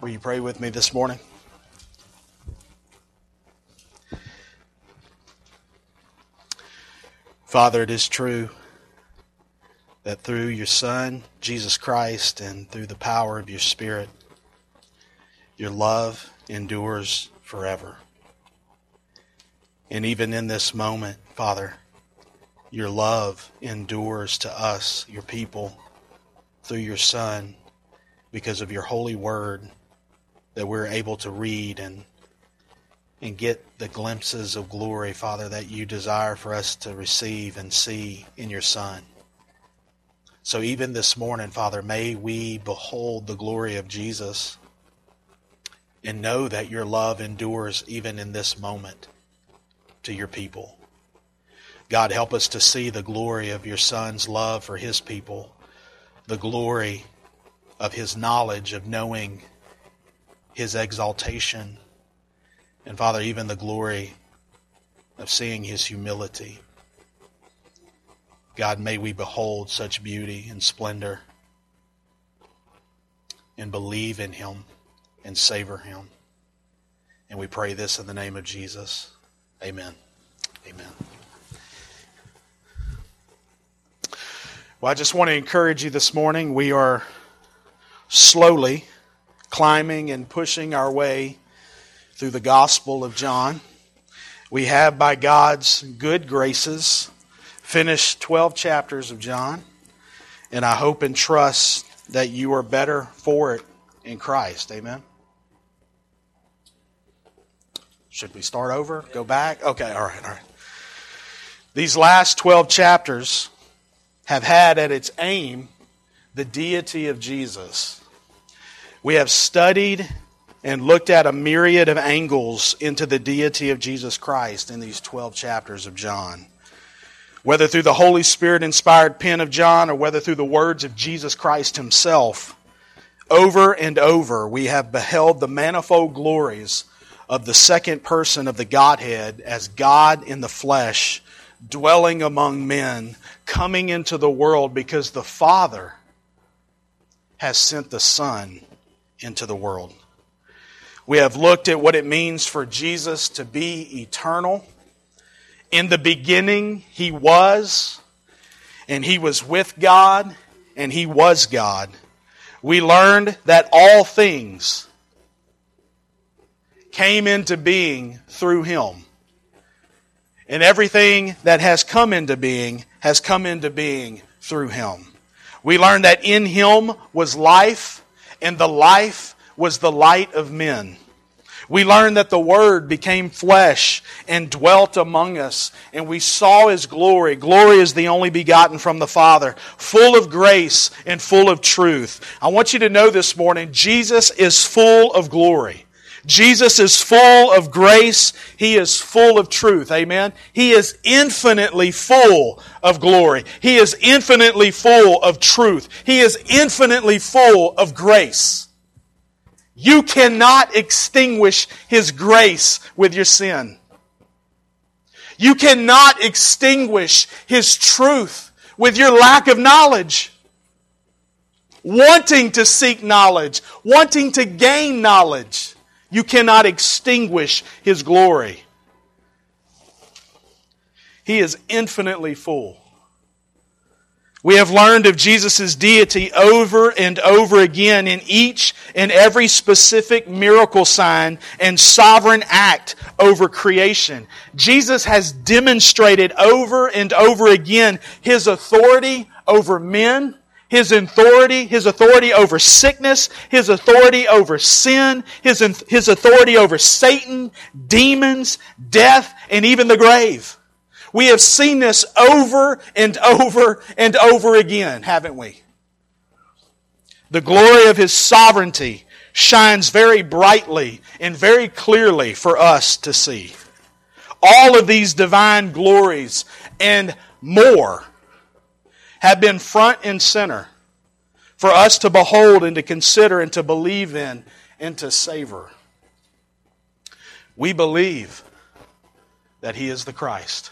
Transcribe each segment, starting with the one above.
Will you pray with me this morning? Father, it is true that through your Son, Jesus Christ, and through the power of your Spirit, your love endures forever. And even in this moment, Father, your love endures to us, your people, through your Son, because of your holy word that we're able to read and get the glimpses of glory, Father, that you desire for us to receive and see in your Son. So even this morning, Father, may we behold the glory of Jesus and know that your love endures even in this moment to your people. God, help us to see the glory of your Son's love for his people, the glory of his knowledge of knowing his exaltation, and Father, even the glory of seeing his humility. God, may we behold such beauty and splendor and believe in him and savor him. And we pray this in the name of Jesus. Amen. Amen. Well, I just want to encourage you this morning. We are slowly climbing and pushing our way through the Gospel of John. We have, by God's good graces, finished 12 chapters of John, and I hope and trust that you are better for it in Christ. Amen? Should we start over? Go back? Okay, all right. These last 12 chapters have had at its aim the deity of Jesus. We have studied and looked at a myriad of angles into the deity of Jesus Christ in these 12 chapters of John. Whether through the Holy Spirit-inspired pen of John or whether through the words of Jesus Christ himself, over and over we have beheld the manifold glories of the second person of the Godhead as God in the flesh, dwelling among men, coming into the world because the Father has sent the Son into the world. We have looked at what it means for Jesus to be eternal. In the beginning, he was, and he was with God, and he was God. We learned that all things came into being through him. And everything that has come into being through him. We learned that in him was life, and the life was the light of men. We learned that the Word became flesh and dwelt among us, and we saw his glory. Glory is the only begotten from the Father, full of grace and full of truth. I want you to know this morning, Jesus is full of glory. Jesus is full of grace. He is full of truth. Amen? He is infinitely full of glory. He is infinitely full of truth. He is infinitely full of grace. You cannot extinguish his grace with your sin. You cannot extinguish his truth with your lack of knowledge. Wanting to seek knowledge, wanting to gain knowledge. You cannot extinguish his glory. He is infinitely full. We have learned of Jesus' deity over and over again in each and every specific miracle sign and sovereign act over creation. Jesus has demonstrated over and over again his authority over men, his authority over sickness, his authority over sin, his authority over Satan, demons, death, and even the grave. We have seen this over and over and over again, haven't we? The glory of his sovereignty shines very brightly and very clearly for us to see. All of these divine glories and more have been front and center for us to behold and to consider and to believe in and to savor. We believe that he is the Christ.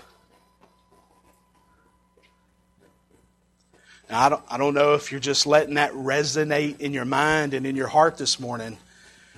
Now, I don't know if you're just letting that resonate in your mind and in your heart this morning,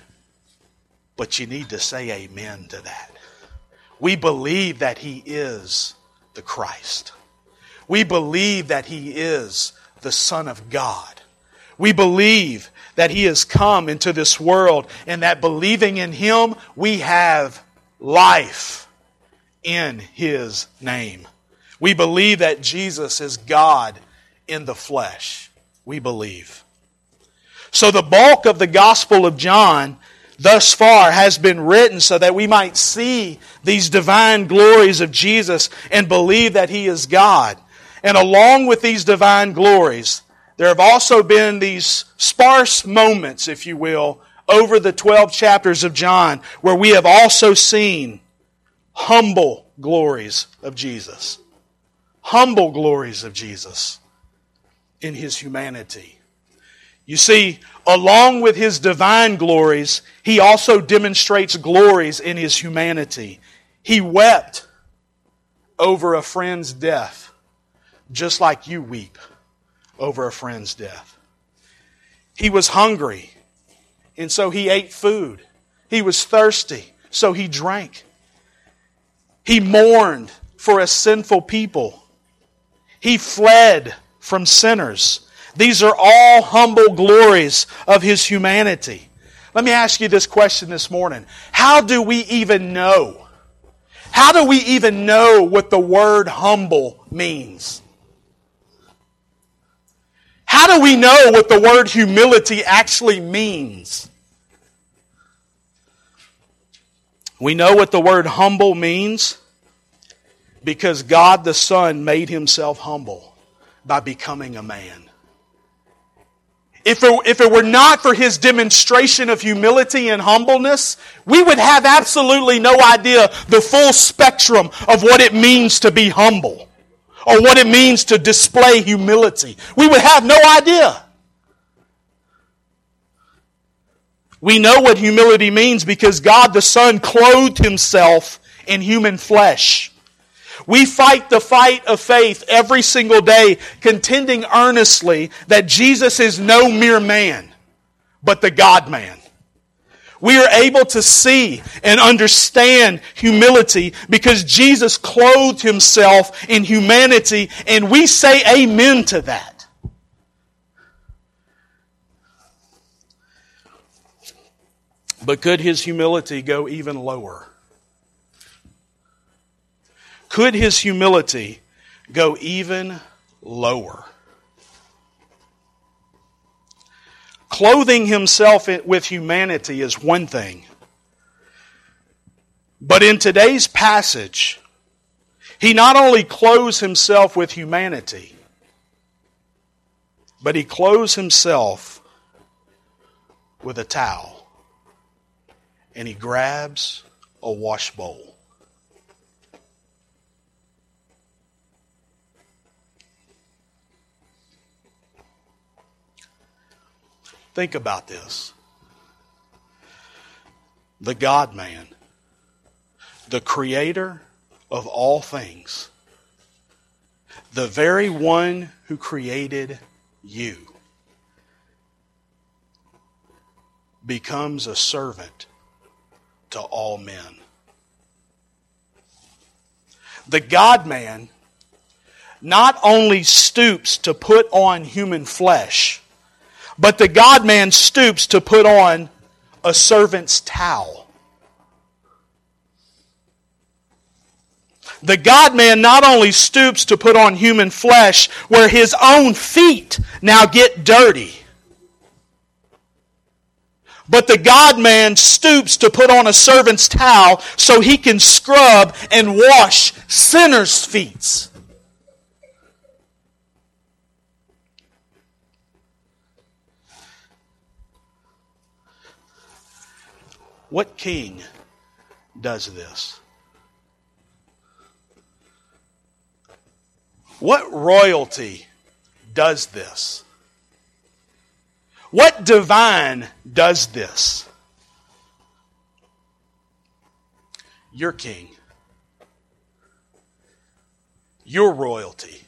But you need to say amen to that. We believe that He is the Christ. We believe that He is the Son of God. We believe that He has come into this world and that believing in Him, we have life in His name. We believe that Jesus is God in the flesh. We believe. So the bulk of the Gospel of John thus far has been written so that we might see these divine glories of Jesus and believe that He is God. And along with these divine glories, there have also been these sparse moments, if you will, over the 12 chapters of John, where we have also seen humble glories of Jesus. Humble glories of Jesus in His humanity. You see, along with His divine glories, He also demonstrates glories in His humanity. He wept over a friend's death, just like you weep over a friend's death. He was hungry, and so He ate food. He was thirsty, so He drank. He mourned for a sinful people. He fled from sinners. These are all humble glories of His humanity. Let me ask you this question this morning. How do we even know? How do we even know what the word humble means? How do we know what the word humility actually means? We know what the word humble means because God the Son made Himself humble by becoming a man. If it were not for His demonstration of humility and humbleness, we would have absolutely no idea the full spectrum of what it means to be humble or what it means to display humility. We would have no idea. We know what humility means because God the Son clothed Himself in human flesh. We fight the fight of faith every single day, contending earnestly that Jesus is no mere man, but the God-man. We are able to see and understand humility because Jesus clothed Himself in humanity, and we say amen to that. But could His humility go even lower? Could His humility go even lower? Clothing Himself with humanity is one thing. But in today's passage, He not only clothes Himself with humanity, but He clothes Himself with a towel. And He grabs a wash bowl. Think about this. The God-man, the creator of all things, the very one who created you, becomes a servant to all men. The God-man not only stoops to put on human flesh, but the God-man stoops to put on a servant's towel. The God-man not only stoops to put on human flesh where His own feet now get dirty, but the God-man stoops to put on a servant's towel so He can scrub and wash sinners' feet. What king does this? What royalty does this? What divine does this? Your king. Your royalty.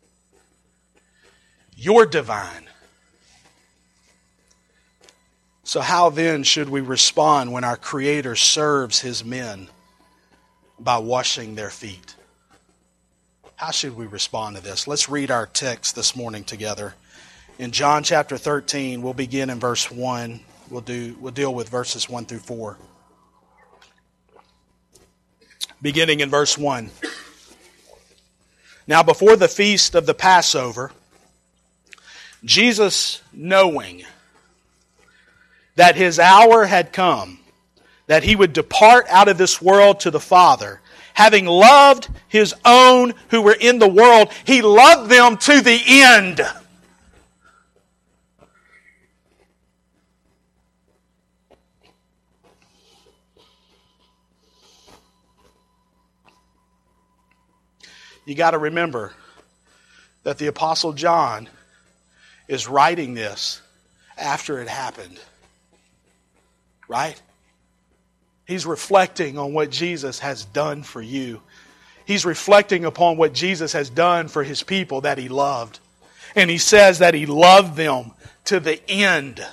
Your divine. So how then should we respond when our Creator serves His men by washing their feet? How should we respond to this? Let's read our text this morning together. In John chapter 13, we'll begin in verse 1. We'll deal with verses 1 through 4. Beginning in verse 1. Now before the feast of the Passover, Jesus, knowing that His hour had come, that He would depart out of this world to the Father, having loved His own who were in the world, He loved them to the end. You got to remember that the Apostle John is writing this after it happened. Right? He's reflecting on what Jesus has done for you. He's reflecting upon what Jesus has done for His people that He loved. And He says that He loved them to the end.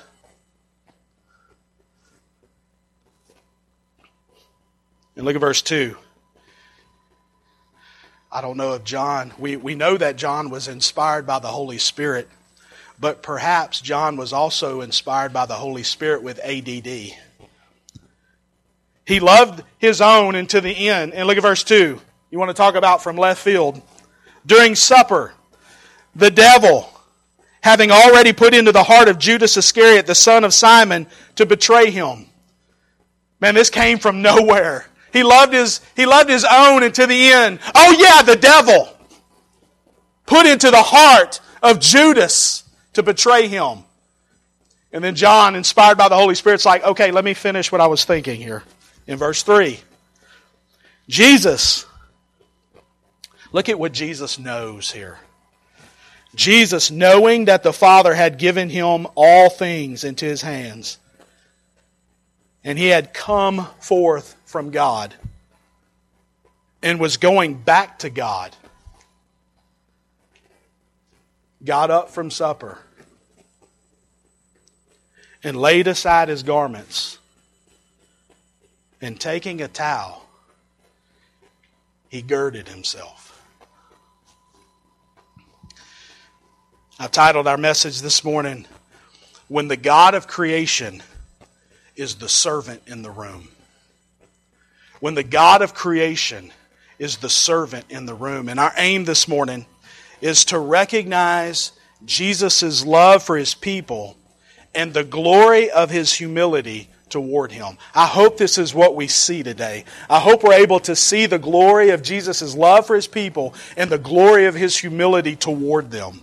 And look at verse 2. I don't know if John, we know that John was inspired by the Holy Spirit, but perhaps John was also inspired by the Holy Spirit with ADD. He loved His own and to the end. And look at verse 2. You want to talk about from left field. During supper, the devil, having already put into the heart of Judas Iscariot, the son of Simon, to betray Him. Man, this came from nowhere. He loved his own and to the end. Oh yeah, the devil put into the heart of Judas to betray Him. And then John, inspired by the Holy Spirit, is like, okay, let me finish what I was thinking here. In verse 3, Jesus, look at what Jesus knows here. Jesus, knowing that the Father had given Him all things into His hands, and He had come forth from God and was going back to God, got up from supper and laid aside His garments, and taking a towel, He girded Himself. I've titled our message this morning, When the God of Creation is the servant in the room. When the God of creation is the servant in the room. And our aim this morning is to recognize Jesus' love for His people and the glory of His humility toward Him. I hope this is what we see today. I hope we're able to see the glory of Jesus' love for His people and the glory of His humility toward them.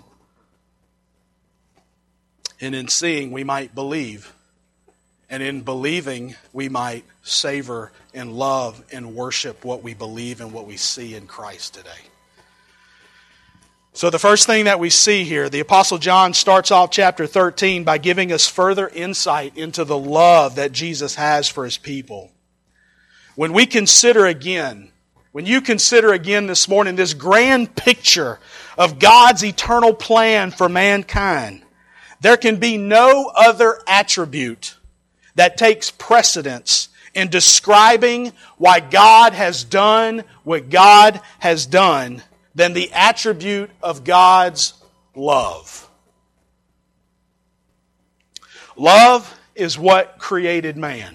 And in seeing, we might believe. And in believing, we might savor and love and worship what we believe and what we see in Christ today. So the first thing that we see here, the Apostle John starts off chapter 13 by giving us further insight into the love that Jesus has for His people. When you consider again this morning this grand picture of God's eternal plan for mankind, there can be no other attribute that takes precedence in describing why God has done what God has done than the attribute of God's love. Love is what created man.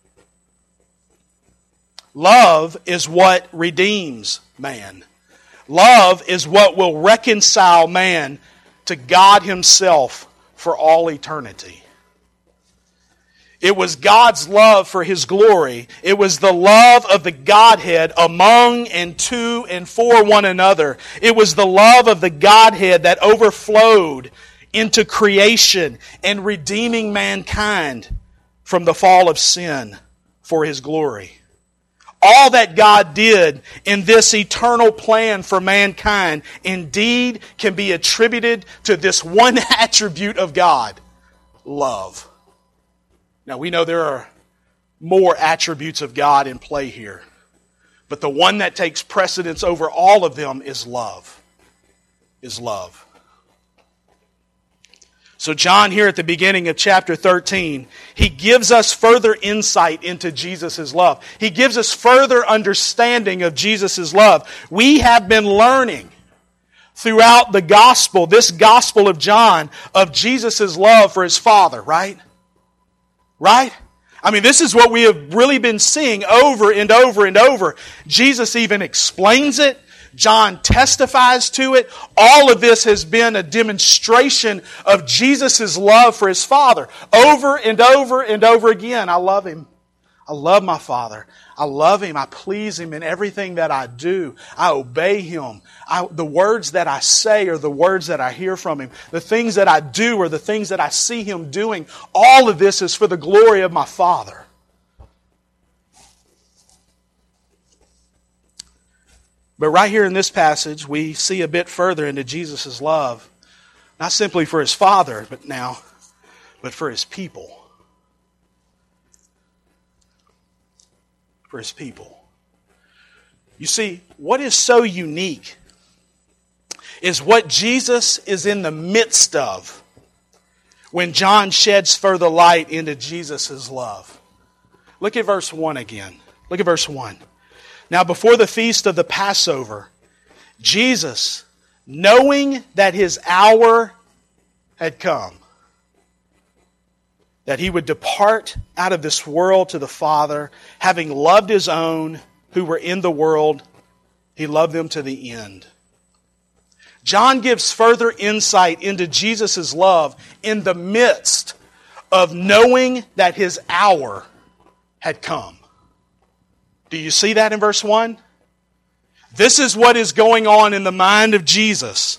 Love is what redeems man. Love is what will reconcile man to God Himself for all eternity. It was God's love for His glory. It was the love of the Godhead among and to and for one another. It was the love of the Godhead that overflowed into creation and redeeming mankind from the fall of sin for His glory. All that God did in this eternal plan for mankind indeed can be attributed to this one attribute of God, love. Now we know there are more attributes of God in play here, but the one that takes precedence over all of them is love. So John here at the beginning of chapter 13, he gives us further insight into Jesus' love. He gives us further understanding of Jesus' love. We have been learning throughout the gospel, this gospel of John, of Jesus' love for His Father, right? Right? I mean, this is what we have really been seeing over and over and over. Jesus even explains it. John testifies to it. All of this has been a demonstration of Jesus' love for His Father. Over and over and over again. I love Him. I love my Father. I love Him. I please Him in everything that I do. I obey Him. The words that I say are the words that I hear from Him. The things that I do are the things that I see Him doing. All of this is for the glory of my Father. But right here in this passage, we see a bit further into Jesus' love. Not simply for His Father, but for His people. For His people. You see, what is so unique is what Jesus is in the midst of when John sheds further light into Jesus' love. Look at verse 1 again. Look at verse 1. Now before the feast of the Passover, Jesus, knowing that His hour had come, that He would depart out of this world to the Father, having loved His own who were in the world, He loved them to the end. John gives further insight into Jesus' love in the midst of knowing that His hour had come. Do you see that in verse 1? This is what is going on in the mind of Jesus.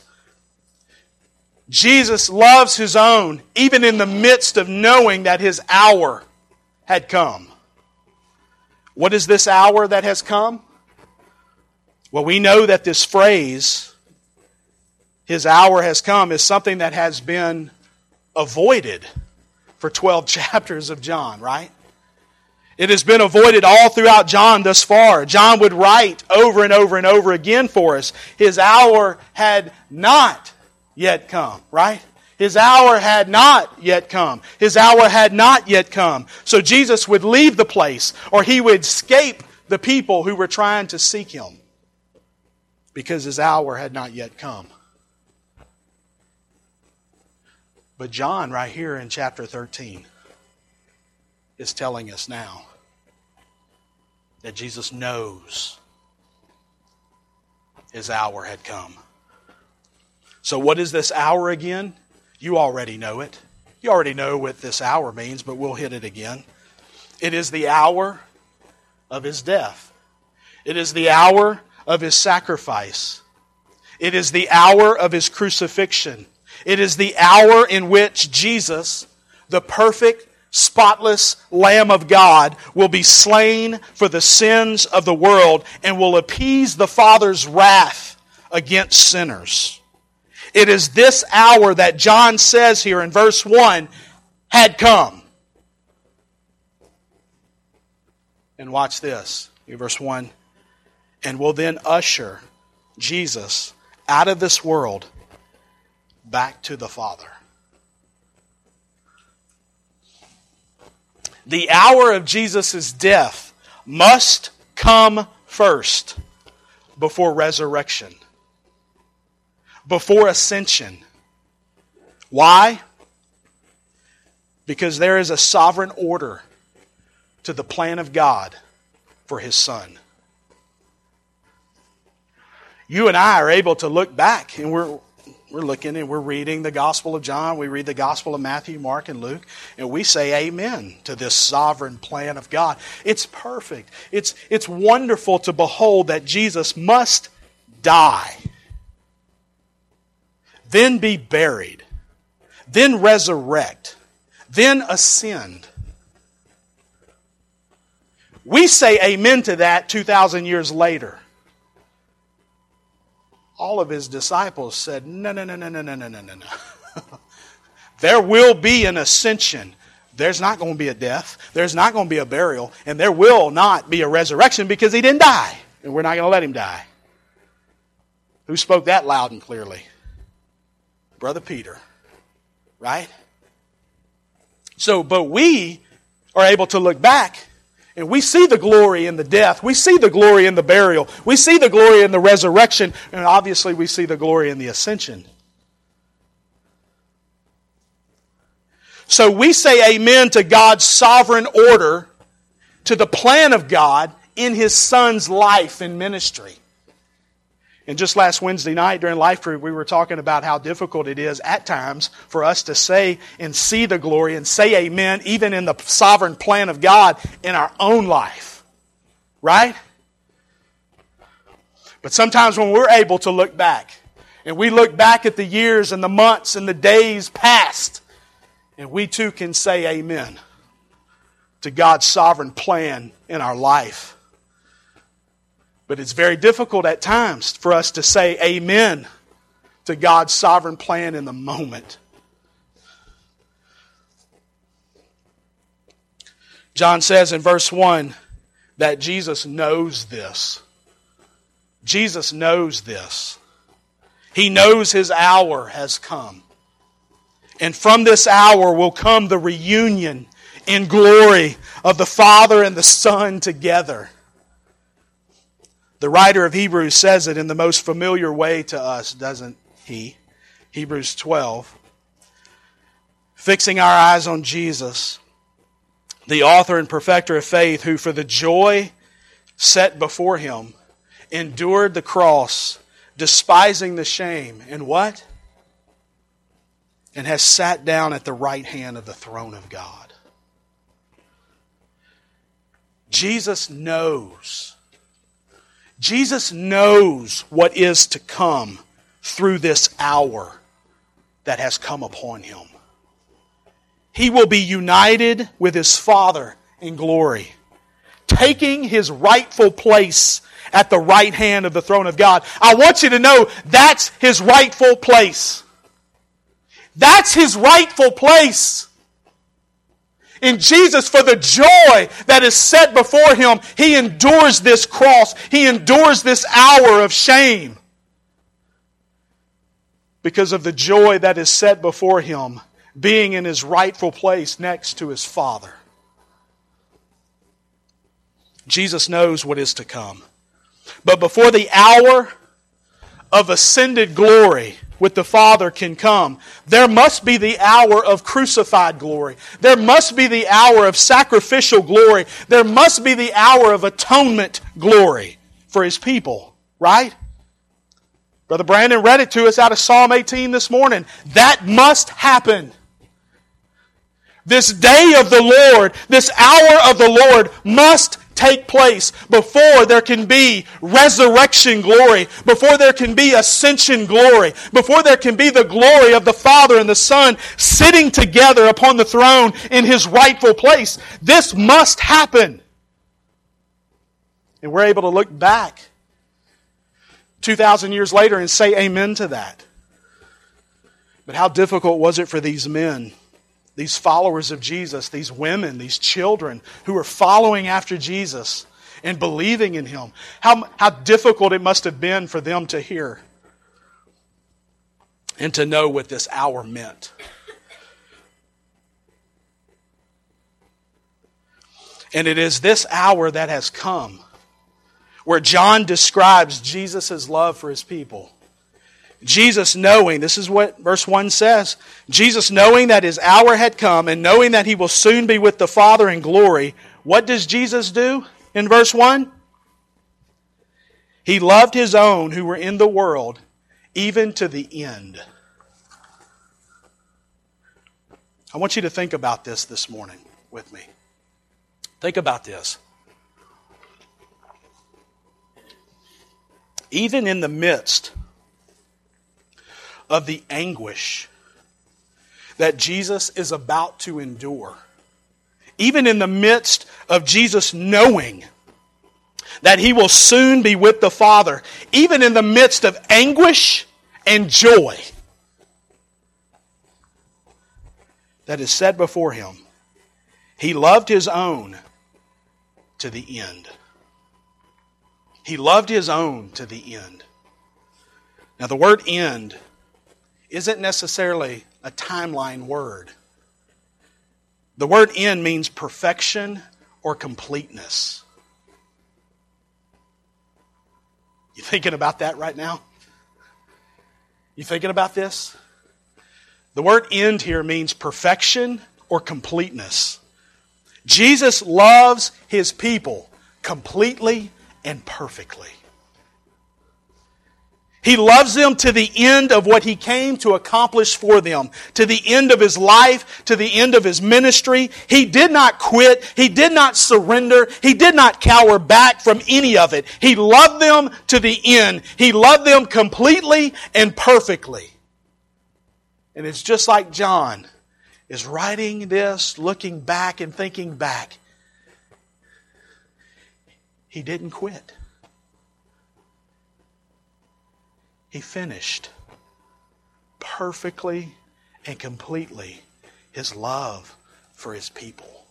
Jesus loves His own, even in the midst of knowing that His hour had come. What is this hour that has come? Well, we know that this phrase, His hour has come, is something that has been avoided for 12 chapters of John, right? It has been avoided all throughout John thus far. John would write over and over and over again for us, His hour had not yet come, right? His hour had not yet come. His hour had not yet come. So Jesus would leave the place, or He would escape the people who were trying to seek Him, because His hour had not yet come. But John, right here in chapter 13, is telling us now that Jesus knows His hour had come. So what is this hour again? You already know it. You already know what this hour means, but we'll hit it again. It is the hour of His death. It is the hour of His sacrifice. It is the hour of His crucifixion. It is the hour in which Jesus, the perfect, spotless Lamb of God, will be slain for the sins of the world and will appease the Father's wrath against sinners. It is this hour that John says here in verse 1 had come. And watch this, in verse 1. And will then usher Jesus out of this world back to the Father. The hour of Jesus' death must come first before resurrection, before ascension. Why? Because there is a sovereign order to the plan of God for His Son. You and I are able to look back, and we're looking and we're reading the Gospel of John, we read the Gospel of Matthew, Mark, and Luke, and we say amen to this sovereign plan of God. It's perfect. It's wonderful to behold that Jesus must die, then be buried, then resurrect, then ascend. We say amen to that 2,000 years later. All of His disciples said, no. There will be an ascension. There's not going to be a death. There's not going to be a burial. And there will not be a resurrection because He didn't die. And we're not going to let Him die. Who spoke that loud and clearly? Brother Peter. Right? So, but we are able to look back and we see the glory in the death. We see the glory in the burial. We see the glory in the resurrection. And obviously we see the glory in the ascension. So we say amen to God's sovereign order, to the plan of God in His Son's life and ministry. And just last Wednesday night during Life Group, we were talking about how difficult it is at times for us to say and see the glory and say amen even in the sovereign plan of God in our own life. Right? But sometimes when we're able to look back, and we look back at the years and the months and the days past, and we too can say amen to God's sovereign plan in our life. But it's very difficult at times for us to say amen to God's sovereign plan in the moment. John says in verse 1 that Jesus knows this. Jesus knows this. He knows His hour has come. And from this hour will come the reunion in glory of the Father and the Son together. The writer of Hebrews says it in the most familiar way to us, doesn't he? Hebrews 12. Fixing our eyes on Jesus, the author and perfecter of faith, who for the joy set before Him endured the cross, despising the shame. And what? And has sat down at the right hand of the throne of God. Jesus knows. Jesus knows what is to come through this hour that has come upon Him. He will be united with His Father in glory, taking His rightful place at the right hand of the throne of God. I want you to know that's His rightful place. That's His rightful place. In Jesus, for the joy that is set before Him, He endures this cross. He endures this hour of shame. Because of the joy that is set before Him, being in His rightful place next to His Father. Jesus knows what is to come. But before the hour of ascended glory with the Father can come, there must be the hour of crucified glory. There must be the hour of sacrificial glory. There must be the hour of atonement glory for His people. Right? Brother Brandon read it to us out of Psalm 18 this morning. That must happen. This day of the Lord, this hour of the Lord must take place before there can be resurrection glory, before there can be ascension glory, before there can be the glory of the Father and the Son sitting together upon the throne in His rightful place. This must happen. And we're able to look back 2,000 years later and say amen to that. But how difficult was it for these men, these followers of Jesus, these women, these children who are following after Jesus and believing in Him? How difficult it must have been for them to hear and to know what this hour meant. And it is this hour that has come where John describes Jesus' love for His people. Jesus knowing, this is what verse 1 says, Jesus knowing that His hour had come and knowing that He will soon be with the Father in glory, what does Jesus do in verse 1? He loved His own who were in the world, even to the end. I want you to think about this morning with me. Think about this. Even in the midst of the anguish that Jesus is about to endure, even in the midst of Jesus knowing that He will soon be with the Father, even in the midst of anguish and joy that is set before Him, He loved His own to the end. He loved His own to the end. Now the word end isn't necessarily a timeline word. The word end means perfection or completeness. You thinking about that right now? You thinking about this? The word end here means perfection or completeness. Jesus loves His people completely and perfectly. He loves them to the end of what He came to accomplish for them. To the end of His life, to the end of His ministry. He did not quit. He did not surrender. He did not cower back from any of it. He loved them to the end. He loved them completely and perfectly. And it's just like John is writing this, looking back and thinking back. He didn't quit. He finished perfectly and completely His love for His people.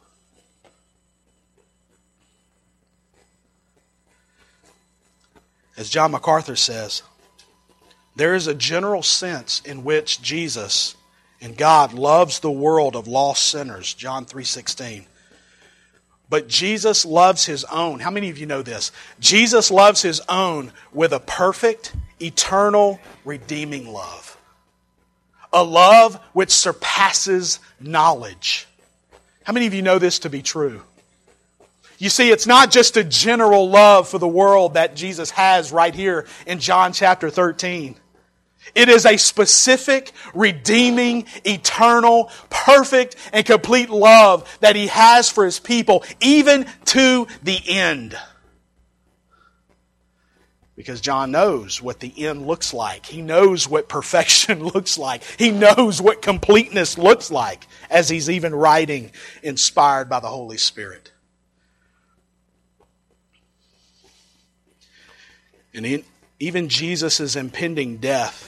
As John MacArthur says, there is a general sense in which Jesus and God loves the world of lost sinners, John 3:16. But Jesus loves His own. How many of you know this? Jesus loves His own with a perfect, eternal, redeeming love. A love which surpasses knowledge. How many of you know this to be true? You see, it's not just a general love for the world that Jesus has right here in John chapter 13. It is a specific, redeeming, eternal, perfect, and complete love that He has for His people, even to the end. Because John knows what the end looks like. He knows what perfection looks like. He knows what completeness looks like, as he's even writing, inspired by the Holy Spirit. And even Jesus' impending death,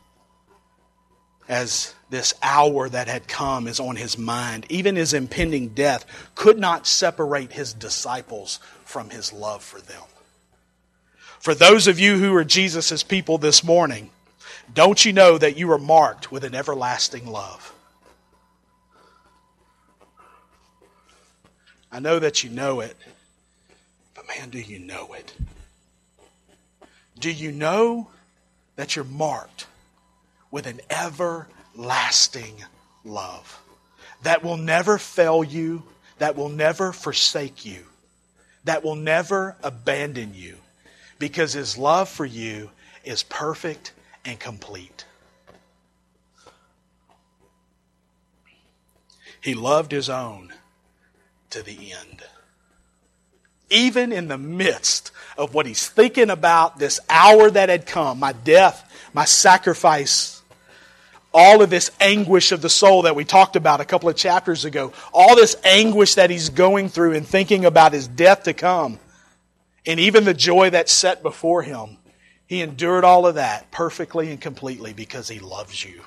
as this hour that had come is on His mind, even His impending death could not separate His disciples from His love for them. For those of you who are Jesus' people this morning, don't you know that you are marked with an everlasting love? I know that you know it, but man, do you know it? Do you know that you're marked with an everlasting love that will never fail you, that will never forsake you, that will never abandon you, because His love for you is perfect and complete. He loved His own to the end. Even in the midst of what He's thinking about, this hour that had come, my death, my sacrifice, all of this anguish of the soul that we talked about a couple of chapters ago, all this anguish that He's going through and thinking about His death to come, and even the joy that's set before Him, He endured all of that perfectly and completely because He loves you.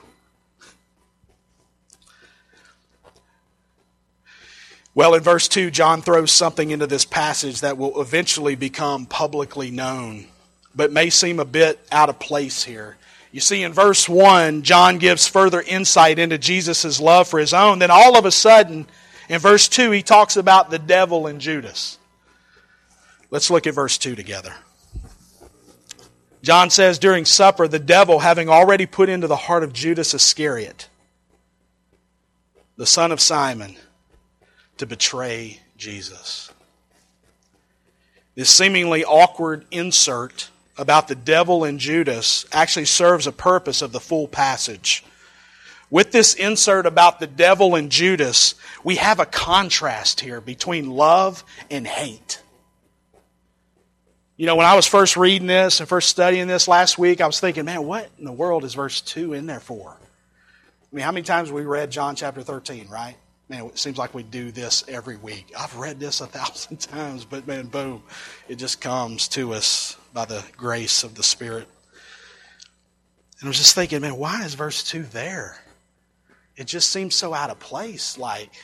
Well, in verse 2, John throws something into this passage that will eventually become publicly known, but may seem a bit out of place here. You see, in verse 1, John gives further insight into Jesus' love for His own. Then all of a sudden, in verse 2, he talks about the devil and Judas. Let's look at verse 2 together. John says, during supper, the devil, having already put into the heart of Judas Iscariot, the son of Simon, to betray Jesus. This seemingly awkward insert about the devil and Judas actually serves a purpose of the full passage. With this insert about the devil and Judas, we have a contrast here between love and hate. You know, when I was first reading this and first studying this last week, I was thinking, man, what in the world is verse 2 in there for? I mean, how many times have we read John chapter 13, right? Man, it seems like we do this every week. I've read this 1,000 times, but man, boom, it just comes to us by the grace of the Spirit. And I was just thinking, man, why is verse 2 there? It just seems so out of place,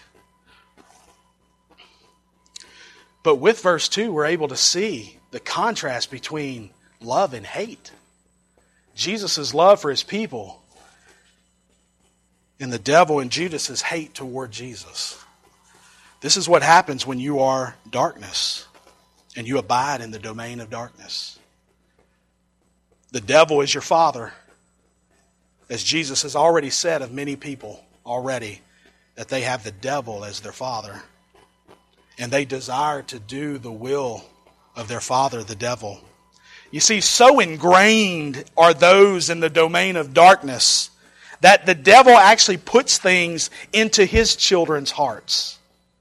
But with verse 2, we're able to see the contrast between love and hate. Jesus' love for His people and the devil and Judas's hate toward Jesus. This is what happens when you are darkness and you abide in the domain of darkness. The devil is your father, as Jesus has already said of many people already, that they have the devil as their father, and they desire to do the will of their father, the devil. You see, so ingrained are those in the domain of darkness that the devil actually puts things into his children's hearts.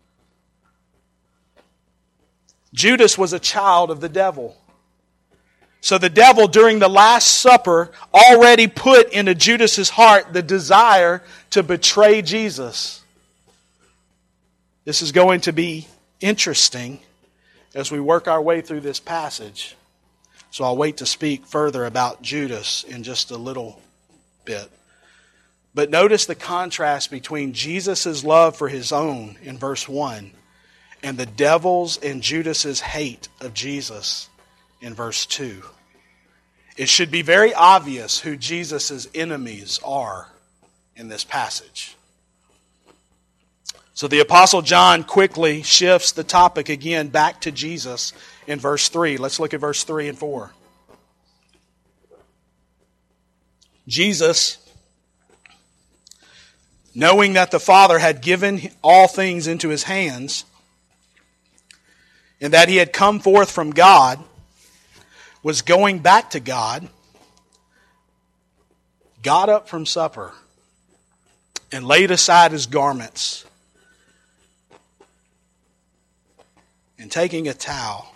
Judas was a child of the devil. So the devil, during the Last Supper, already put into Judas's heart the desire to betray Jesus. This is going to be interesting as we work our way through this passage. So I'll wait to speak further about Judas in just a little bit. But notice the contrast between Jesus' love for his own in verse 1 and the devil's and Judas's hate of Jesus in verse 2. It should be very obvious who Jesus' enemies are in this passage. So the Apostle John quickly shifts the topic again back to Jesus in verse 3. Let's look at verse 3 and 4. Jesus, knowing that the Father had given all things into his hands, and that he had come forth from God, was going back to God, got up from supper, and laid aside his garments, and taking a towel,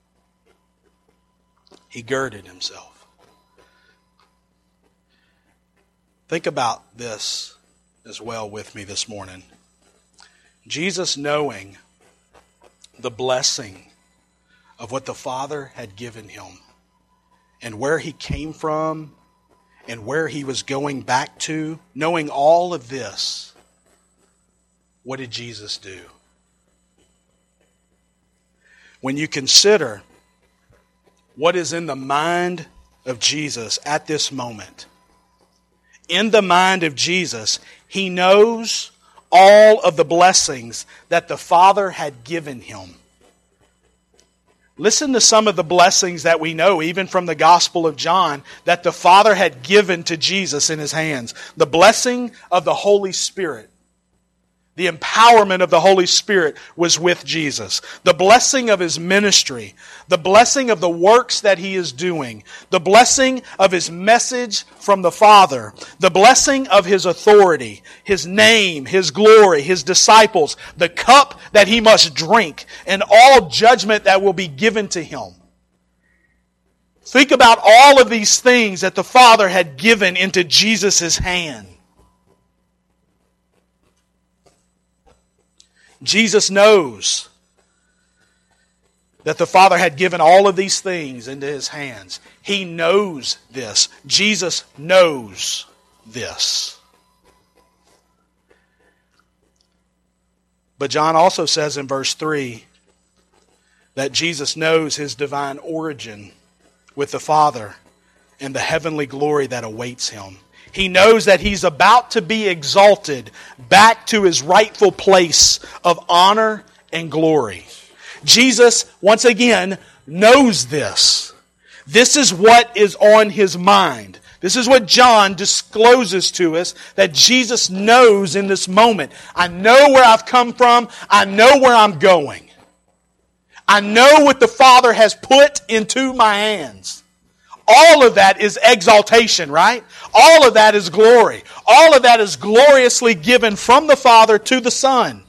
he girded himself. Think about this as well with me this morning. Jesus, knowing the blessing of what the Father had given him and where he came from and where he was going back to, knowing all of this, what did Jesus do? When you consider what is in the mind of Jesus at this moment, in the mind of Jesus, he knows all of the blessings that the Father had given him. Listen to some of the blessings that we know, even from the Gospel of John, that the Father had given to Jesus in his hands. The blessing of the Holy Spirit. The empowerment of the Holy Spirit was with Jesus. The blessing of his ministry. The blessing of the works that he is doing. The blessing of his message from the Father. The blessing of his authority. His name, his glory, his disciples. The cup that he must drink. And all judgment that will be given to him. Think about all of these things that the Father had given into Jesus' hand. Jesus knows that the Father had given all of these things into his hands. He knows this. Jesus knows this. But John also says in verse 3 that Jesus knows his divine origin with the Father and the heavenly glory that awaits him. He knows that he's about to be exalted back to his rightful place of honor and glory. Jesus, once again, knows this. This is what is on his mind. This is what John discloses to us, that Jesus knows in this moment. I know where I've come from. I know where I'm going. I know what the Father has put into my hands. All of that is exaltation, right? All of that is glory. All of that is gloriously given from the Father to the Son.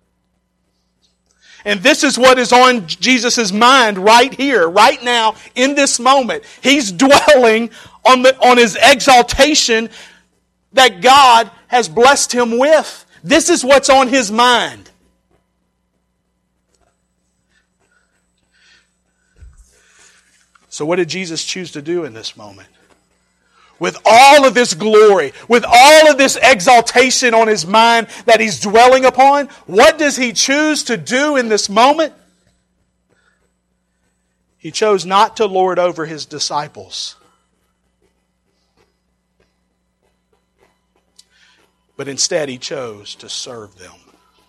And this is what is on Jesus' mind right here, right now, in this moment. He's dwelling on his exaltation that God has blessed him with. This is what's on his mind. So what did Jesus choose to do in this moment? With all of this glory, with all of this exaltation on his mind that he's dwelling upon, what does he choose to do in this moment? He chose not to lord over his disciples. but instead He chose to serve them.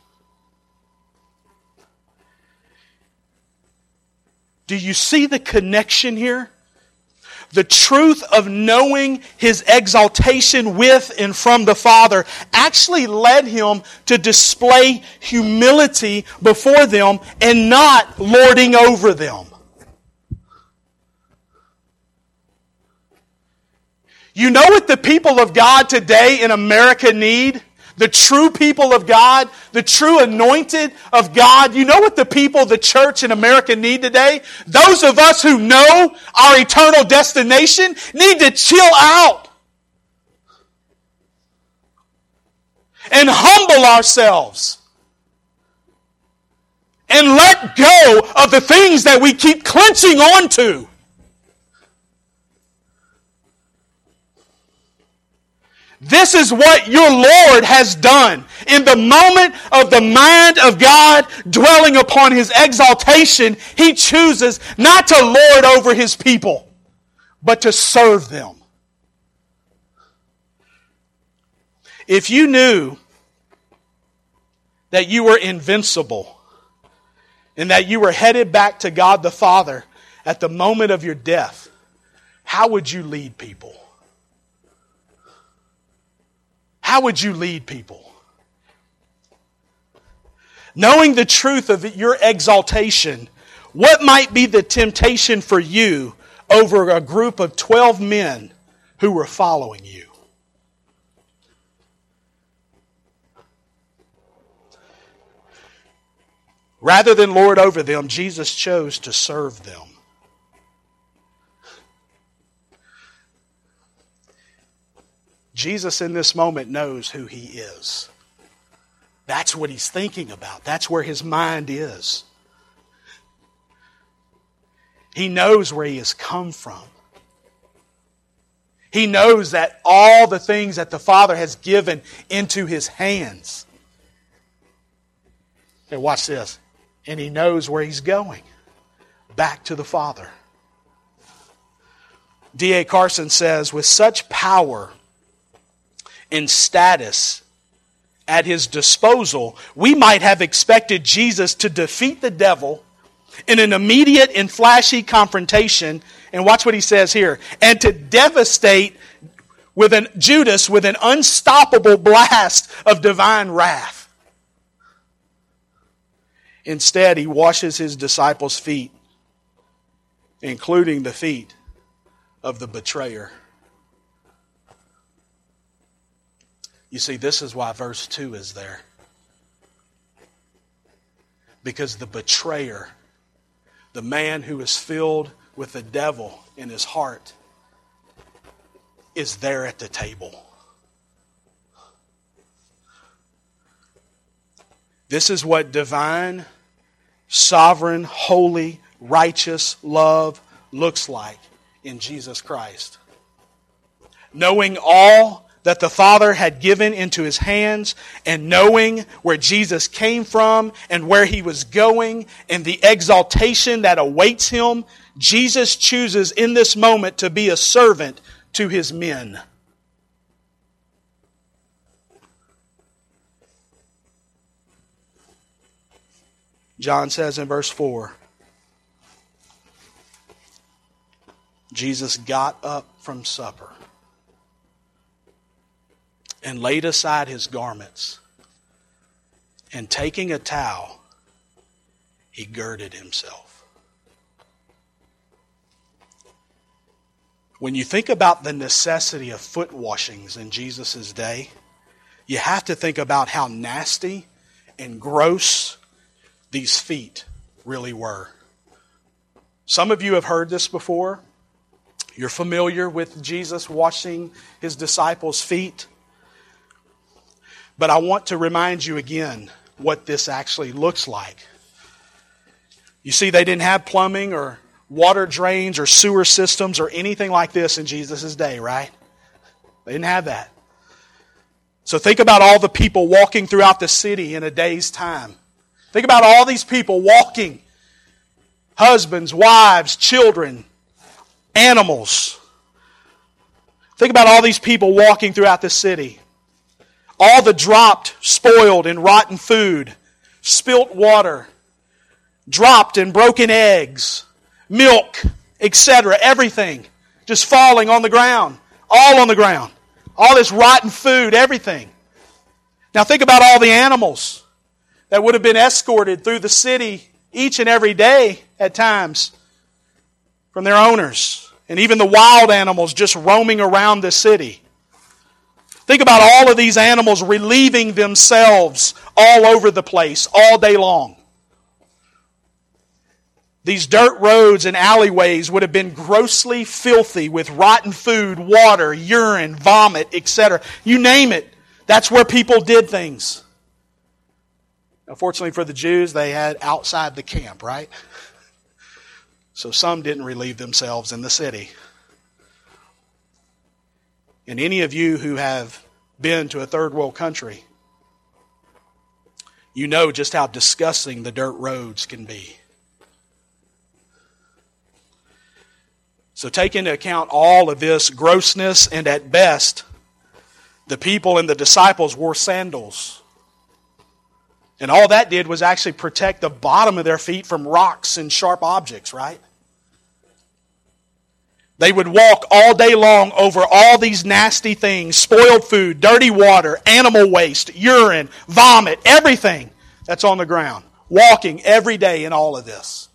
Do you see the connection here? The truth of knowing His exaltation with and from the Father actually led Him to display humility before them and not lording over them. You know what the people of God today in America need? The true people of God, the true anointed of God. You know what the people, the church in America need today? Those of us who know our eternal destination need to chill out and humble ourselves and let go of the things that we keep clenching on to. This is what your Lord has done. In the moment of the mind of God dwelling upon His exaltation, He chooses not to lord over His people, but to serve them. If you knew that you were invincible and that you were headed back to God the Father at the moment of your death, how would you lead people? How would you lead people? Knowing the truth of your exaltation, what might be the temptation for you over a group of 12 men who were following you? Rather than lord over them, Jesus chose to serve them. Jesus in this moment knows who He is. That's what He's thinking about. That's where His mind is. He knows where He has come from. He knows that all the things that the Father has given into His hands. Okay, watch this. And He knows where He's going. Back to the Father. D.A. Carson says, with such power and status at His disposal, we might have expected Jesus to defeat the devil in an immediate and flashy confrontation. And watch what He says here. And to devastate Judas with an unstoppable blast of divine wrath. Instead, He washes His disciples' feet, including the feet of the betrayer. You see, this is why verse 2 is there. Because the betrayer, the man who is filled with the devil in his heart, is there at the table. This is what divine, sovereign, holy, righteous love looks like in Jesus Christ. Knowing all that the Father had given into His hands, and knowing where Jesus came from and where He was going and the exaltation that awaits Him, Jesus chooses in this moment to be a servant to His men. John says in verse 4, Jesus got up from supper and laid aside His garments, and taking a towel, He girded Himself. When you think about the necessity of foot washings in Jesus' day, you have to think about how nasty and gross these feet really were. Some of you have heard this before. You're familiar with Jesus washing His disciples' feet. But I want to remind you again what this actually looks like. You see, they didn't have plumbing or water drains or sewer systems or anything like this in Jesus' day, right? They didn't have that. So think about all the people walking throughout the city in a day's time. Think about all these people walking. Husbands, wives, children, animals. Think about all these people walking throughout the city. all the dropped, spoiled, and rotten food, spilt water, dropped and broken eggs, milk, etc., everything just falling on the ground, all on the ground. All this rotten food, everything. Now think about all the animals that would have been escorted through the city each and every day at times from their owners, and even the wild animals just roaming around the city. Think about all of these animals relieving themselves all over the place all day long. These dirt roads and alleyways would have been grossly filthy with rotten food, water, urine, vomit, etc. You name it. That's where people did things. Unfortunately for the Jews, they had outside the camp, right? So some didn't relieve themselves in the city. And any of you who have been to a third world country, you know just how disgusting the dirt roads can be. So take into account all of this grossness, and at best, the people and the disciples wore sandals. And all that did was actually protect the bottom of their feet from rocks and sharp objects, right? They would walk all day long over all these nasty things, spoiled food, dirty water, animal waste, urine, vomit, everything that's on the ground. Walking every day in all of this.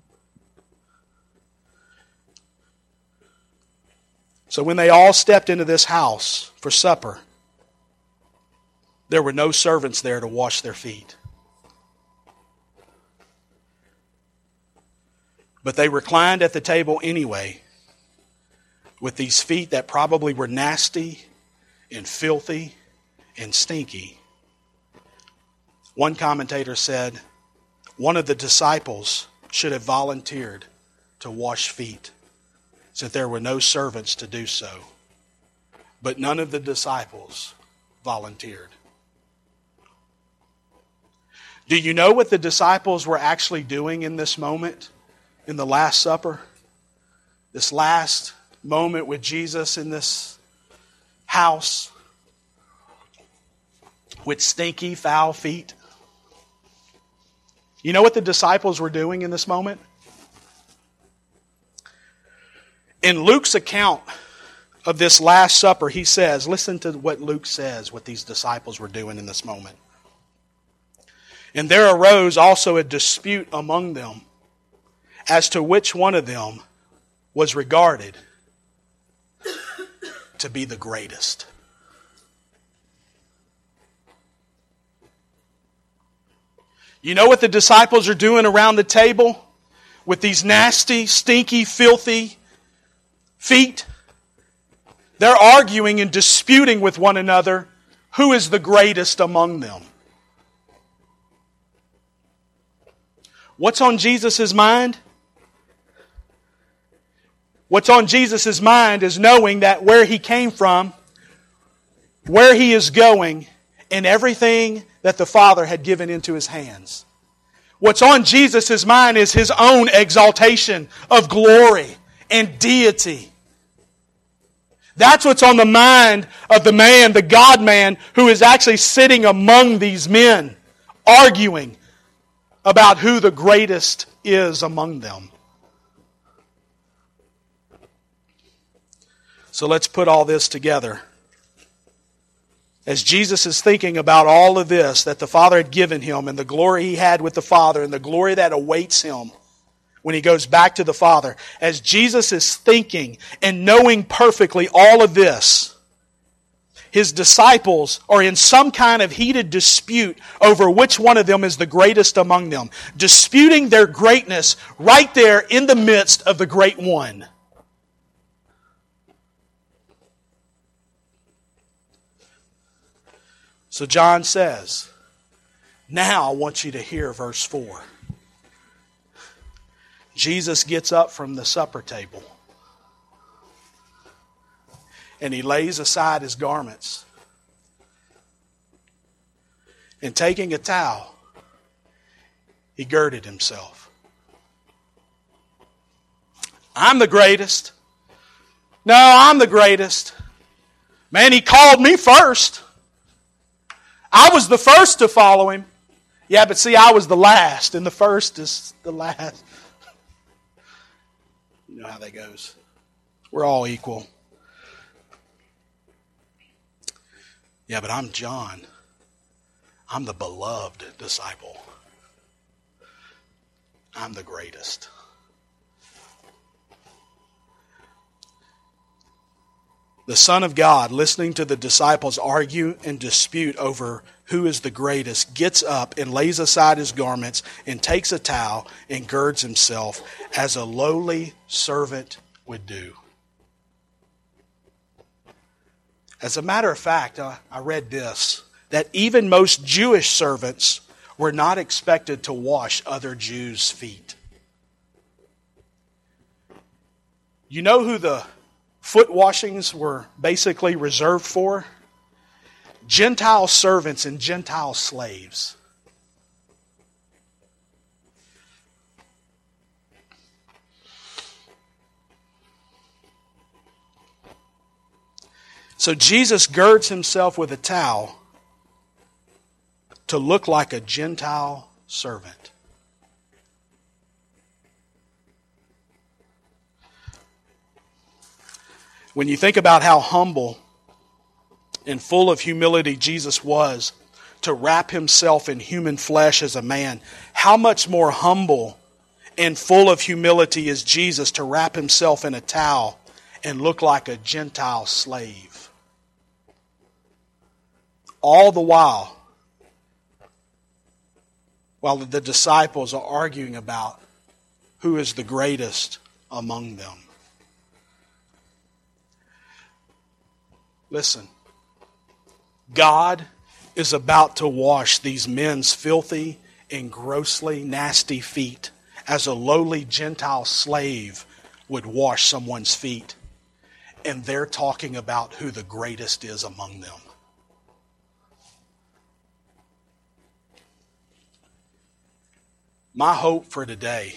So when they all stepped into this house for supper, there were no servants there to wash their feet. But they reclined at the table anyway, with these feet that probably were nasty and filthy and stinky. One commentator said, one of the disciples should have volunteered to wash feet, since there were no servants to do so. But none of the disciples volunteered. Do you know what the disciples were actually doing in this moment, in the Last Supper? This last moment with Jesus in this house with stinky, foul feet. You know what the disciples were doing in this moment? In Luke's account of this Last Supper, he says, listen to what Luke says, what these disciples were doing in this moment. And there arose also a dispute among them as to which one of them was regarded to be the greatest. You know what the disciples are doing around the table with these nasty, stinky, filthy feet? They're arguing and disputing with one another who is the greatest among them. What's on Jesus' mind? What's on Jesus' mind is knowing that where He came from, where He is going, and everything that the Father had given into His hands. What's on Jesus' mind is His own exaltation of glory and deity. That's what's on the mind of the man, the God-man, who is actually sitting among these men, arguing about who the greatest is among them. So let's put all this together. As Jesus is thinking about all of this that the Father had given Him, and the glory He had with the Father, and the glory that awaits Him when He goes back to the Father, as Jesus is thinking and knowing perfectly all of this, His disciples are in some kind of heated dispute over which one of them is the greatest among them, disputing their greatness right there in the midst of the Great One. So John says, now I want you to hear verse 4. Jesus gets up from the supper table and He lays aside His garments, and taking a towel, He girded Himself. I'm the greatest. No, I'm the greatest. Man, He called me first. I was the first to follow him. Yeah, but see, I was the last, and the first is the last. You know how that goes. We're all equal. Yeah, but I'm John. I'm the beloved disciple. I'm the greatest. The Son of God, listening to the disciples argue and dispute over who is the greatest, gets up and lays aside his garments and takes a towel and girds himself as a lowly servant would do. As a matter of fact, I read this, that even most Jewish servants were not expected to wash other Jews' feet. You know who the foot washings were basically reserved for? Gentile servants and Gentile slaves. So Jesus girds himself with a towel to look like a Gentile servant. When you think about how humble and full of humility Jesus was to wrap himself in human flesh as a man, how much more humble and full of humility is Jesus to wrap himself in a towel and look like a Gentile slave? All the while the disciples are arguing about who is the greatest among them. Listen, God is about to wash these men's filthy and grossly nasty feet as a lowly Gentile slave would wash someone's feet. And they're talking about who the greatest is among them. My hope for today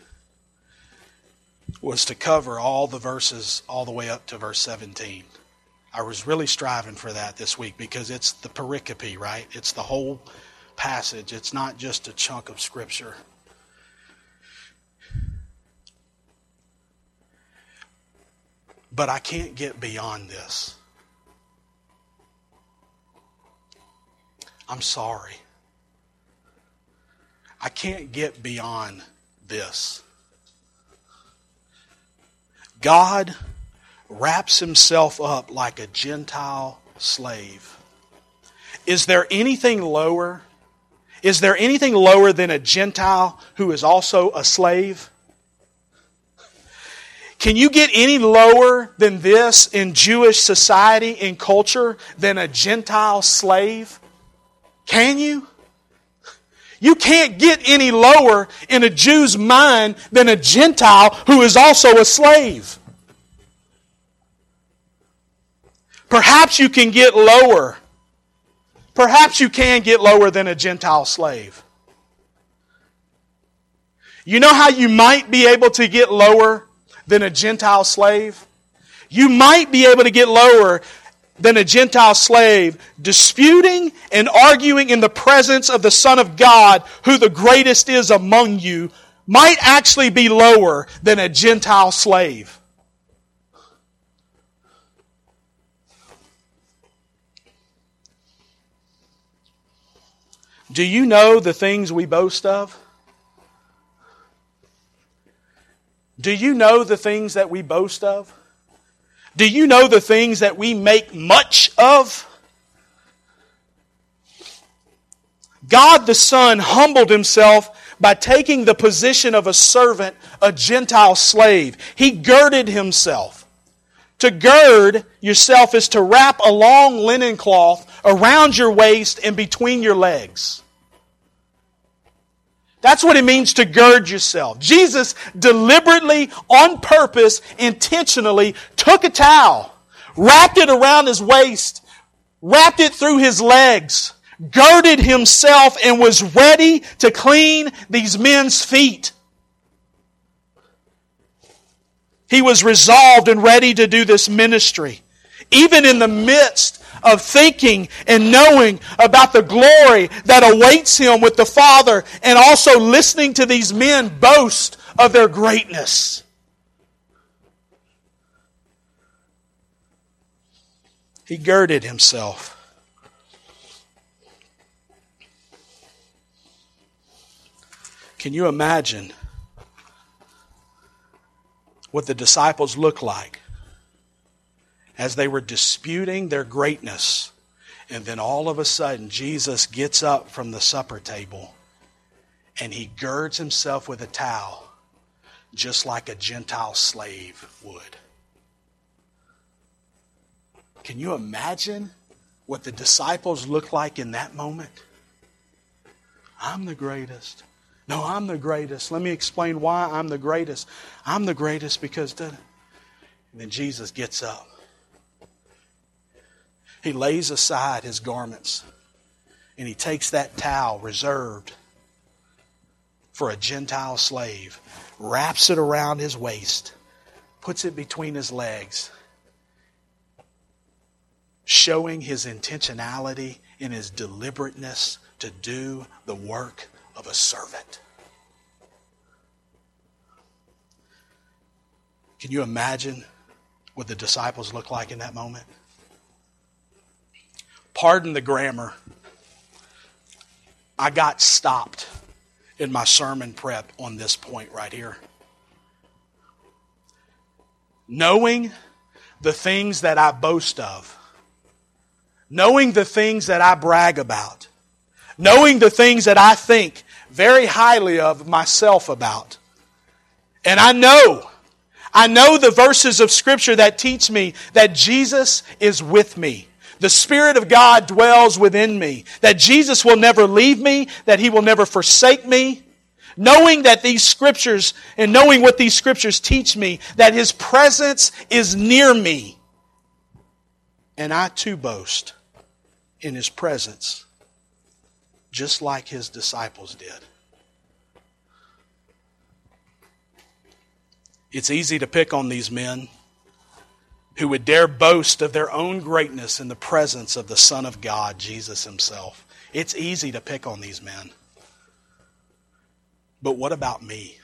was to cover all the verses all the way up to verse 17. I was really striving for that this week because it's the pericope, right? It's the whole passage. It's not just a chunk of Scripture. But I can't get beyond this. I'm sorry. I can't get beyond this. God wraps himself up like a Gentile slave. Is there anything lower? Is there anything lower than a Gentile who is also a slave? Can you get any lower than this in Jewish society and culture than a Gentile slave? Can you? You can't get any lower in a Jew's mind than a Gentile who is also a slave. Perhaps you can get lower. Perhaps you can get lower than a Gentile slave. You know how you might be able to get lower than a Gentile slave? You might be able to get lower than a Gentile slave disputing and arguing in the presence of the Son of God, who the greatest is among you, might actually be lower than a Gentile slave. Do you know the things we boast of? Do you know the things that we boast of? Do you know the things that we make much of? God the Son humbled himself by taking the position of a servant, a Gentile slave. He girded himself. To gird yourself is to wrap a long linen cloth around your waist and between your legs. That's what it means to gird yourself. Jesus deliberately, on purpose, intentionally took a towel, wrapped it around his waist, wrapped it through his legs, girded himself, and was ready to clean these men's feet. He was resolved and ready to do this ministry, even in the midst of thinking and knowing about the glory that awaits him with the Father, and also listening to these men boast of their greatness. He girded himself. Can you imagine what the disciples looked like as they were disputing their greatness? And then all of a sudden, Jesus gets up from the supper table and he girds himself with a towel, just like a Gentile slave would. Can you imagine what the disciples looked like in that moment? I'm the greatest. No, I'm the greatest. Let me explain why I'm the greatest. I'm the greatest because... And then Jesus gets up. He lays aside his garments and he takes that towel reserved for a Gentile slave, wraps it around his waist, puts it between his legs, showing his intentionality and his deliberateness to do the work of a servant. Can you imagine what the disciples looked like in that moment? Pardon the grammar. I got stopped in my sermon prep on this point right here. Knowing the things that I boast of, knowing the things that I brag about, knowing the things that I think very highly of myself about. And I know the verses of Scripture that teach me that Jesus is with me. The Spirit of God dwells within me. That Jesus will never leave me, that He will never forsake me. Knowing that these Scriptures, and knowing what these Scriptures teach me, that His presence is near me. And I too boast in His presence, just like His disciples did. It's easy to pick on these men who would dare boast of their own greatness in the presence of the Son of God, Jesus Himself. It's easy to pick on these men. But what about me?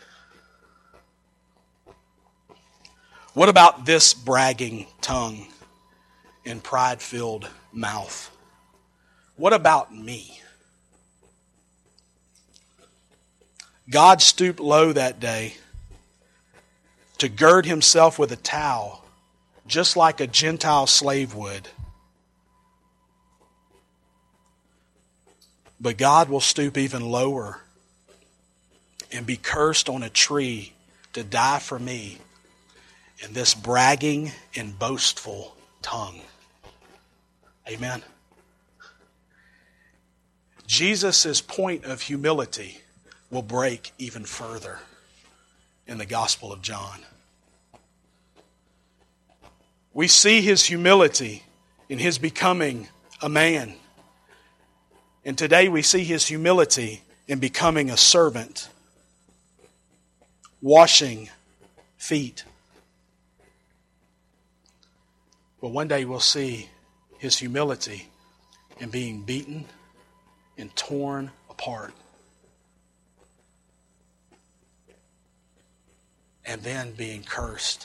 What about this bragging tongue and pride-filled mouth? What about me? God stooped low that day to gird Himself with a towel, just like a Gentile slave would. But God will stoop even lower and be cursed on a tree to die for me in this bragging and boastful tongue. Amen. Jesus' point of humility will break even further in the Gospel of John. We see His humility in His becoming a man. And today we see His humility in becoming a servant, washing feet. But one day we'll see His humility in being beaten and torn apart. And then being cursed.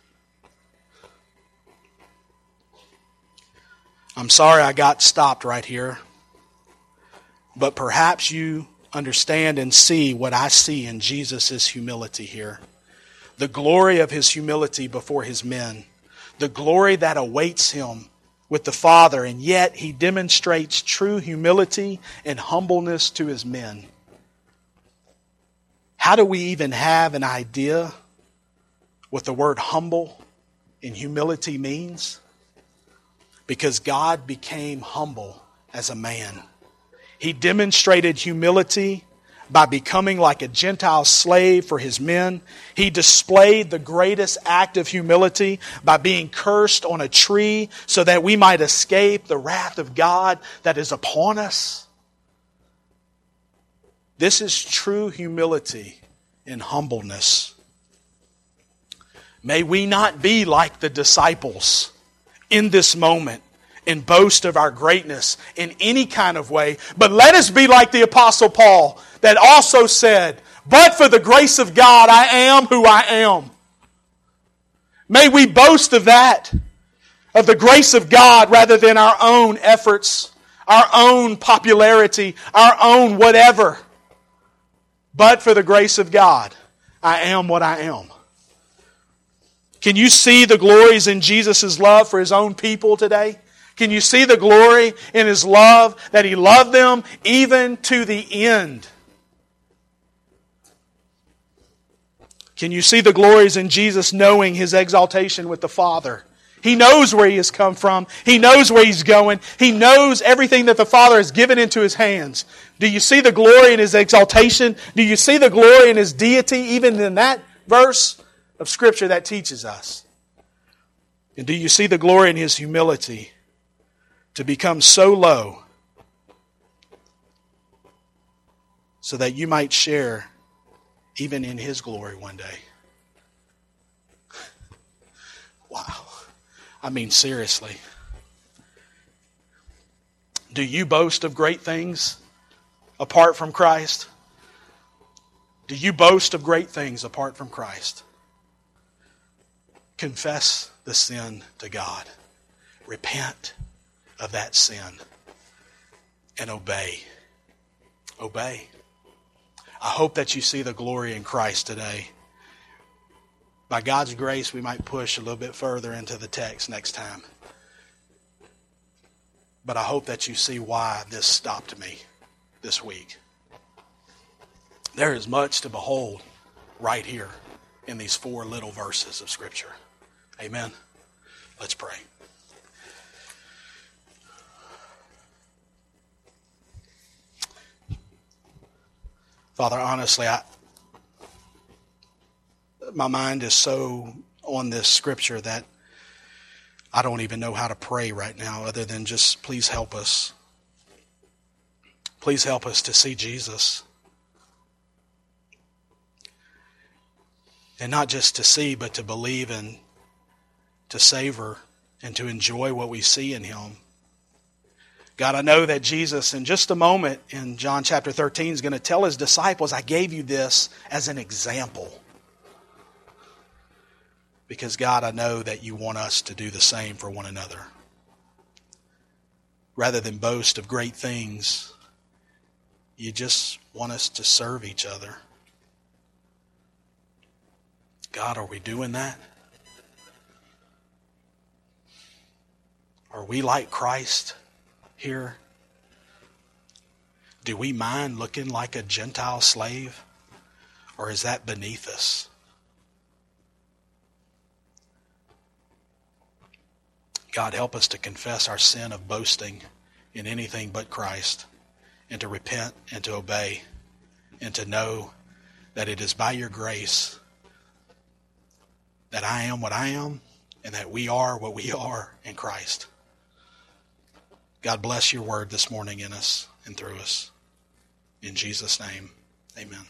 I'm sorry I got stopped right here. But perhaps you understand and see what I see in Jesus' humility here. The glory of His humility before His men. The glory that awaits Him with the Father. And yet He demonstrates true humility and humbleness to His men. How do we even have an idea what the word humble and humility means? Because God became humble as a man. He demonstrated humility by becoming like a Gentile slave for His men. He displayed the greatest act of humility by being cursed on a tree so that we might escape the wrath of God that is upon us. This is true humility and humbleness. May we not be like the disciples in this moment and boast of our greatness in any kind of way. But let us be like the Apostle Paul that also said, "But for the grace of God, I am who I am." May we boast of that, of the grace of God rather than our own efforts, our own popularity, our own whatever. But for the grace of God, I am what I am. Can you see the glories in Jesus' love for His own people today? Can you see the glory in His love, that He loved them even to the end? Can you see the glories in Jesus knowing His exaltation with the Father? He knows where He has come from. He knows where He's going. He knows everything that the Father has given into His hands. Do you see the glory in His exaltation? Do you see the glory in His deity, even in that verse of Scripture that teaches us? And do you see the glory in His humility to become so low so that you might share even in His glory one day? Wow. I mean, seriously. Do you boast of great things apart from Christ? Do you boast of great things apart from Christ? Confess the sin to God. Repent of that sin and obey. Obey. I hope that you see the glory in Christ today. By God's grace, we might push a little bit further into the text next time. But I hope that you see why this stopped me this week. There is much to behold right here in these 4 little verses of Scripture. Amen. Let's pray. Father, honestly, my mind is so on this Scripture that I don't even know how to pray right now other than just please help us. Please help us to see Jesus. And not just to see, but to believe and to savor and to enjoy what we see in Him. God, I know that Jesus, in just a moment in John chapter 13, is going to tell His disciples, I gave you this as an example. Because, God, I know that you want us to do the same for one another. Rather than boast of great things, you just want us to serve each other. God, are we doing that? Are we like Christ here? Do we mind looking like a Gentile slave? Or is that beneath us? God, help us to confess our sin of boasting in anything but Christ, and to repent and to obey, and to know that it is by your grace that I am what I am, and that we are what we are in Christ. God, bless your word this morning in us and through us. In Jesus' name, amen.